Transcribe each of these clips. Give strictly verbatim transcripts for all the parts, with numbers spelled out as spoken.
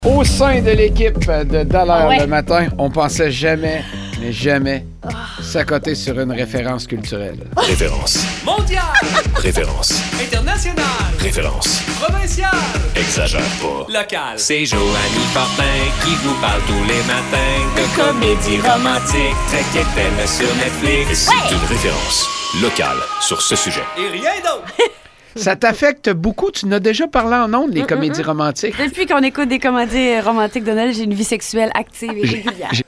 Au sein de l'équipe de Dallaire ouais. le matin, on pensait jamais, mais jamais, s'accoter sur une référence culturelle. Référence. Mondial. Référence. International. Référence. Provincial. Exagère pas. Local. C'est Joanie Fortin qui vous parle tous les matins de comédie romantique très quétaine sur Netflix. Et c'est Ouais. une référence locale sur ce sujet. Et rien d'autre. Ça t'affecte beaucoup? Tu n'as déjà parlé en ondes, les Mm, comédies mm, mm. romantiques. Depuis qu'on écoute des comédies romantiques de Noël, j'ai une vie sexuelle active et régulière. j'ai-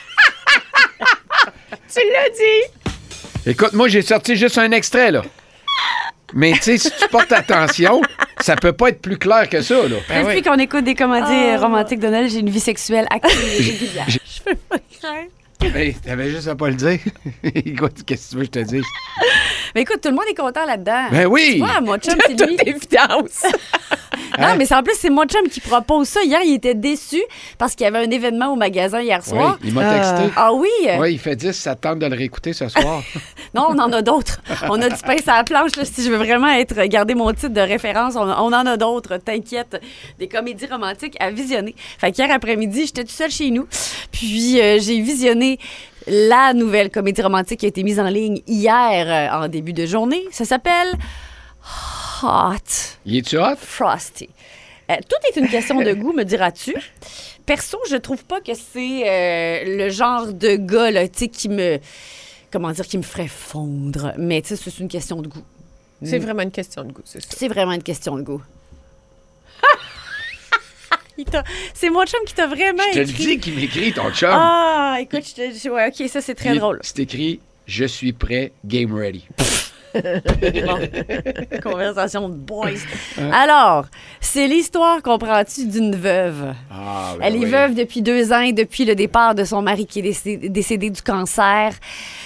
Tu l'as dit! Écoute, moi, j'ai sorti juste un extrait, là. Mais, tu sais, si tu portes attention, ça peut pas être plus clair que ça, là. Depuis qu'on écoute des comédies romantiques de Noël, j'ai une vie sexuelle active et régulière. j'ai- Je peux pas craindre. Hey, t'avais juste à pas le dire. Écoute, qu'est-ce que tu veux que je te dise? Mais écoute, tout le monde est content là-dedans. Ben oui! Tu vois, mon chum, c'est lui. évidence. Non, Hein? mais c'est en plus, c'est mon chum qui propose ça. Hier, il était déçu parce qu'il y avait un événement au magasin hier Oui, soir. il m'a texté. Ah oui? Oui, il fait dix, ça tente de le réécouter ce soir. Non, on en a d'autres. On a du pain sur la planche. Là, si je veux vraiment être garder mon titre de référence, on, on en a d'autres. T'inquiète, des comédies romantiques à visionner. Fait qu'hier après-midi, j'étais toute seule chez nous. Puis euh, j'ai visionné la nouvelle comédie romantique qui a été mise en ligne hier euh, en début de journée. Ça s'appelle Hot Il est-tu hot? Frosty. Euh, tout est une question de goût, me diras-tu. Perso, je trouve pas que c'est euh, le genre de gars là, tu sais, qui me... Comment dire, qui me ferait fondre. Mais tu sais, c'est une question de goût. C'est vraiment une question de goût, c'est ça. C'est vraiment une question de goût. Il t'a- c'est mon chum qui t'a vraiment Je te le écrit. dis qu'il m'écrit, ton chum. Ah, écoute, je te dis, ouais, OK, ça, c'est très Puis, drôle. C'est écrit « Je suis prêt, game ready Bon. Conversation de boys. Alors, c'est l'histoire, comprends-tu, d'une veuve. ». Ah, ben Elle est oui. veuve depuis deux ans et depuis le départ de son mari qui est décédé, décédé du cancer.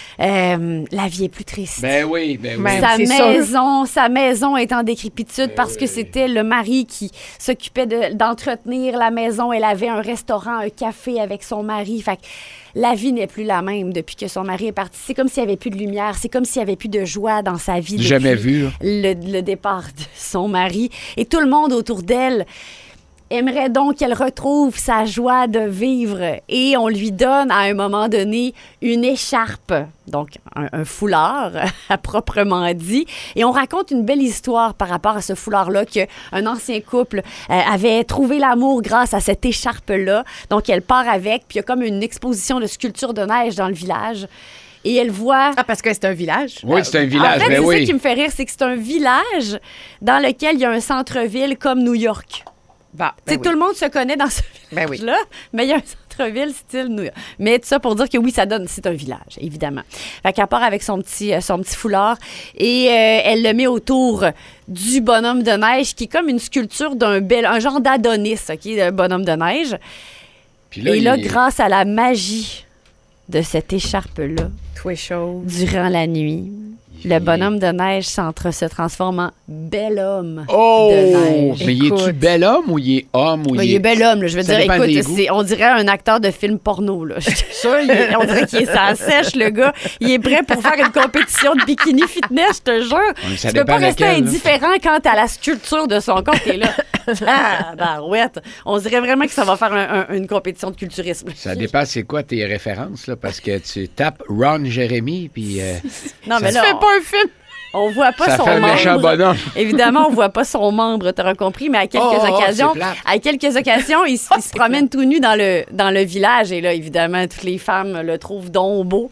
Euh, la vie est plus triste. Ben oui, ben oui. Ben, Sa c'est sûr. maison, sa maison est en décrépitude Ben parce que oui. c'était le mari qui s'occupait de- d'entretenir la maison. Elle avait un restaurant, un café avec son mari. Fait que la vie n'est plus la même depuis que son mari est parti. C'est comme s'il n'y avait plus de lumière. C'est comme s'il n'y avait plus de joie dans sa vie. depuis Jamais vu, là. Le, le départ de son mari. Et tout le monde autour d'elle aimerait donc qu'elle retrouve sa joie de vivre. Et on lui donne, à un moment donné, une écharpe, donc un, un foulard, à proprement dit. Et on raconte une belle histoire par rapport à ce foulard-là, qu'un ancien couple euh, avait trouvé l'amour grâce à cette écharpe-là. Donc, elle part avec, puis il y a comme une exposition de sculpture de neige dans le village. Et elle voit... Ah, parce que c'est un village. Oui, c'est un village, En fait, ben c'est oui. ça qui me fait rire, c'est que c'est un village dans lequel il y a un centre-ville comme New York. Bah, Tu sais, ben tout oui. le monde se connaît dans ce Ben oui. village-là, mais il y a un centre-ville style New York. Mais tout ça pour dire que oui, ça donne, c'est un village, évidemment. Fait qu'elle part avec son petit, euh, son petit foulard et euh, elle le met autour du bonhomme de neige qui est comme une sculpture d'un bel, un genre d'Adonis, OK, le bonhomme de neige. Puis et là, il- grâce à la magie de cette écharpe-là, Tout est chaud. durant la nuit, le bonhomme de neige s'entre- se transforme en bel homme Oh! de neige. Mais il est-tu Écoute. bel homme ou il est homme ou Ben, il il est... est bel homme, là. Je veux Ça dire, dépend des écoute, goûts. c'est, on dirait un acteur de film porno, là. Je suis sûre, il est- on dirait qu'il est ça sèche, le gars. Il est prêt pour faire une compétition de bikini fitness, je te jure. Ouais, ça Tu peux pas dépend rester laquelle, là. indifférent quant à la sculpture de son corps. T'es là. Ah, barouette. On dirait vraiment que ça va faire un- un- une compétition de culturisme. Ça dépend c'est quoi tes références, là, parce que tu tapes Ron Jérémy, puis euh, Non, mais ça là, Fais pas un film. on voit pas ça son fait un méchant membre. bonhomme. Évidemment, on voit pas son membre, t'auras compris, mais à quelques Oh, oh, occasions, c'est plate. à quelques occasions, il, s- il se promène tout nu dans le, dans le village. Et là, évidemment, toutes les femmes le trouvent donc beau.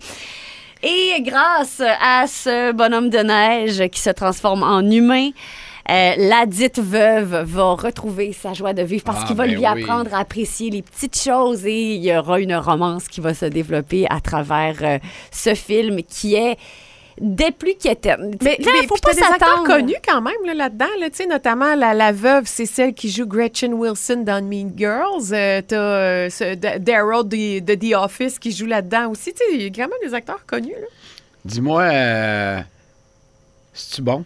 Et grâce à ce bonhomme de neige qui se transforme en humain, euh, la dite veuve va retrouver sa joie de vivre parce Ah, qu'il va ben lui oui. apprendre à apprécier les petites choses et il y aura une romance qui va se développer à travers euh, ce film qui est des plus quétaines. Mais Là, mais faut puis pas t'as des acteurs s'attendre. connus quand même là, là-dedans. Là, tu sais, notamment la, la veuve, c'est celle qui joue Gretchen Wilson dans Mean Girls. Euh, t'as euh, ce- D- Daryl de, de The Office qui joue là-dedans aussi. Tu sais, il y a vraiment des acteurs connus. Là. Dis-moi, euh, c'est-tu bon?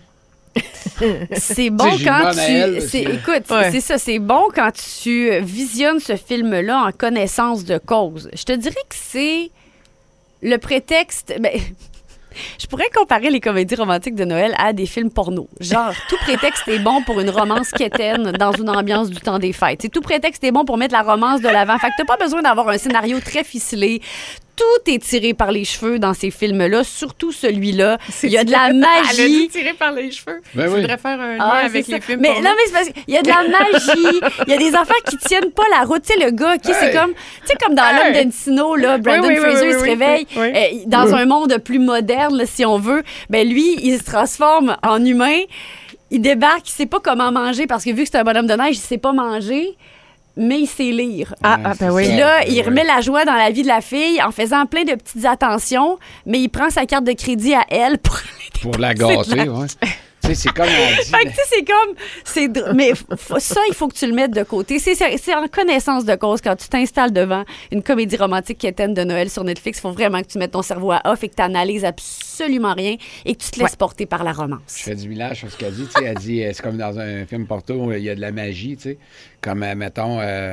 C'est bon Tu sais, j'ai quand demandé à elle, tu. C'est, c'est- écoute, Ouais. c'est ça, c'est bon quand tu visionnes ce film-là en connaissance de cause. Je te dirais que c'est le prétexte. Ben, Je pourrais comparer les comédies romantiques de Noël à des films porno. Genre, tout prétexte est bon pour une romance quétaine dans une ambiance du temps des fêtes. T'sais, tout prétexte est bon pour mettre la romance de l'avant. Fait que t'as pas besoin d'avoir un scénario très ficelé. Tout est tiré par les cheveux dans ces films-là, surtout celui-là. Il y a de la magie. Elle a dit tiré par les cheveux. Ben Je oui. voudrais faire un lien Ah, avec c'est les ça. films mais porno. non mais c'est parce qu'il y a de la magie, il y a des affaires qui tiennent pas la route, tu sais le gars qui Hey. c'est comme tu sais comme dans Hey. L'homme d'Encino là, Brandon Oui, oui, Fraser oui, il oui, se oui, réveille oui, oui. euh, dans un monde plus moderne là, si on veut, ben lui il se transforme en humain, il débarque, il sait pas comment manger parce que vu que c'est un bonhomme de neige, il sait pas manger. Mais il sait lire. Ah, Ouais, ah, c'est ben oui. ça. Puis là, Ben il oui. remet la joie dans la vie de la fille en faisant plein de petites attentions, mais il prend sa carte de crédit à elle pour aller Pour la dépenser de gâter, la- ouais. Tu sais, c'est comme on dit. Fait que, tu sais, c'est comme. c'est dr- Mais f- ça, il faut que tu le mettes de côté. C'est, c'est c'est en connaissance de cause quand tu t'installes devant une comédie romantique quétaine de Noël sur Netflix. Il faut vraiment que tu mettes ton cerveau à off et que tu analyses absolument rien et que tu te laisses Ouais. porter par la Je romance. fais du village sur ce qu'elle dit. Tu sais, elle dit, euh, c'est comme dans un film porto où il y a de la magie, tu sais. Comme, euh, mettons, euh,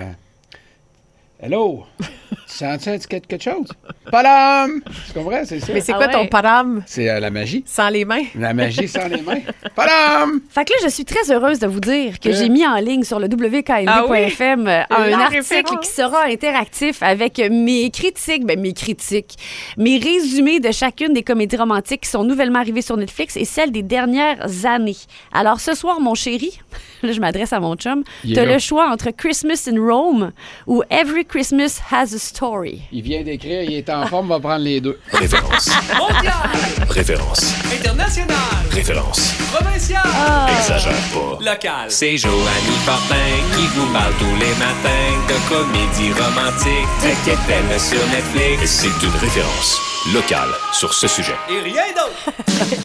Hello, tu sens-tu quelque quelque chose? Padam! Tu comprends? C'est ça. Mais c'est Ah quoi ouais. ton param C'est euh, la magie. sans les mains? La magie sans les mains. Padam! Fait que là, je suis très heureuse de vous dire que Euh. j'ai mis en ligne sur le w k n d Ah point oui? f m euh, un La article référence. qui sera interactif avec mes critiques, ben mes critiques, mes résumés de chacune des comédies romantiques qui sont nouvellement arrivées sur Netflix et celles des dernières années. Alors ce soir, mon chéri, là je m'adresse à mon chum, Il est t'as là. le choix entre Christmas in Rome ou Every Christmas Has a Story. Il vient d'écrire, il est en forme, va prendre les deux. Référence. Mondial, Référence. international, Référence. provincial, Exagère pas. local. C'est Joanie Fortin qui vous parle tous les matins de comédie romantique telle qu'elle sur Netflix. C'est une référence locale sur ce sujet. Et rien d'autre.